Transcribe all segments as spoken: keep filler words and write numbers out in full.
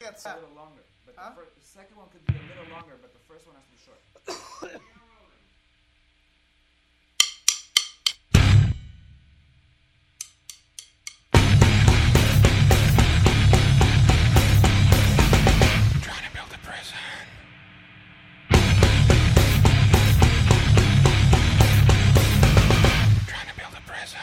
It's a little longer. But huh? the, first, the second one could be a little longer, but the first one has to be short. Trying to build a prison. Trying to build a prison.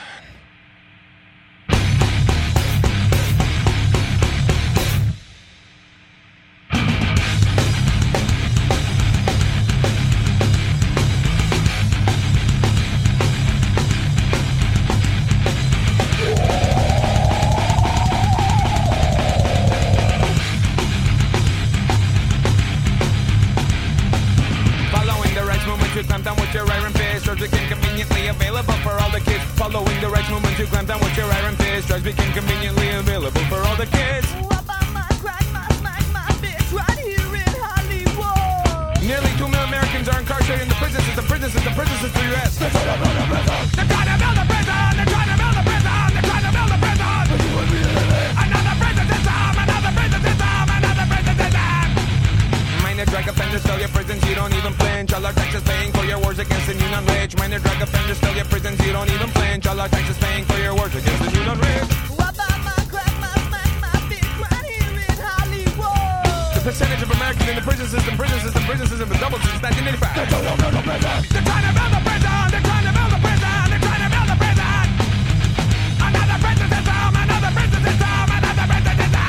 To clamp down with your iron fist. Drugs became conveniently available for all the kids. Following the rights movement to clamp down with your iron fist. Drugs became conveniently available for all the kids. What about my crack, my smack, my bitch right here in Hollywood? Nearly two million Americans are incarcerated in the prison system. Prison system, prison system, U S They're trying to build a prison. They're trying to build a prison. They're trying to build a prison. They're trying to build a prison. Another prison system. Another prison system. Another prison system. Minor drug offenders, fill your prisons, you don't even flinch. All our taxes paying for your wars against the new non-rich. Minor drug offenders, fill your prisons, you don't even flinch. All our taxes paying for your wars against the new non-rich. What about my crack, my smack, my bitch right here in Hollywood? The percentage of Americans in the prison system, prison system, prison system is doubled since nineteen eighty-five. They're trying to build a prison. They're trying to build a prison. They're trying to build a prison. They're trying to build a prison. Another prison system. Another prison system. Another prison system.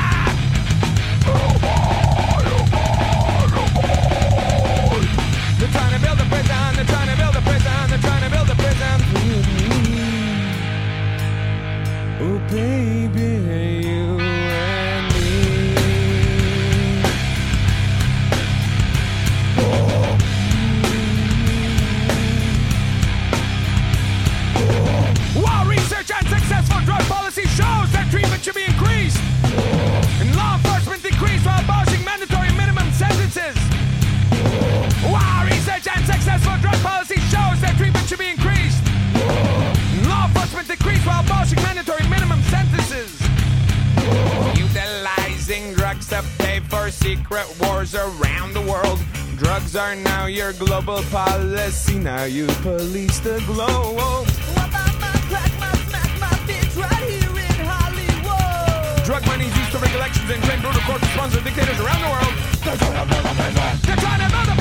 They're trying to build a prison, they're trying to build a prison, they're trying to build a prison. Oh baby, you and me. Oh. While research and successful drug policy shows that treatment should be increased, and law enforcement decreased while abolishing mandatory minimum sentences. While research and successful drug policy shows that treatment should be increased, law enforcement decreased while abolishing mandatory minimum sentences. Utilizing drugs to pay for secret wars around the world. Drugs are now your global policy. Now you police the globe. What about my crack, my smack, my bitch right here in Hollywood? Drug money is used to rig elections and train brutal courts to sponsor dictators around the world. They're trying to build a prison. They're trying to build a